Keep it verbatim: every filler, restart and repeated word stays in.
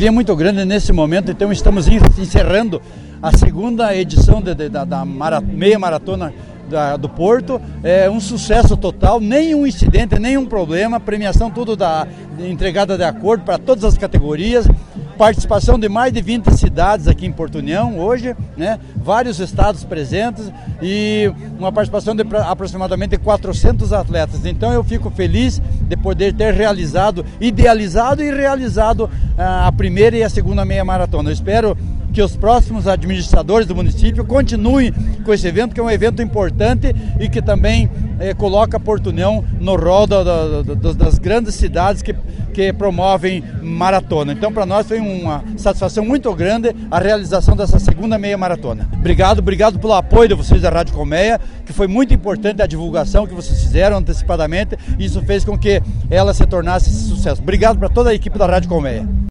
alegria muito grande nesse momento, então estamos encerrando a segunda edição de, de, da, da mara, meia maratona da, do Porto, é um sucesso total, nenhum incidente, nenhum problema, premiação tudo da, entregada de acordo para todas as categorias, participação de mais de vinte cidades aqui em Porto União hoje, né? Vários estados presentes e uma participação de aproximadamente quatrocentos atletas. Então eu fico feliz de poder ter realizado, idealizado e realizado a primeira e a segunda meia maratona. Eu espero que os próximos administradores do município continuem com esse evento, que é um evento importante e que também eh, coloca Porto União no rol da, da, da, das grandes cidades que, que promovem maratona. Então, para nós foi uma satisfação muito grande a realização dessa segunda meia maratona. Obrigado, obrigado pelo apoio de vocês da Rádio Colmeia, que foi muito importante a divulgação que vocês fizeram antecipadamente, e isso fez com que ela se tornasse esse sucesso. Obrigado para toda a equipe da Rádio Colmeia.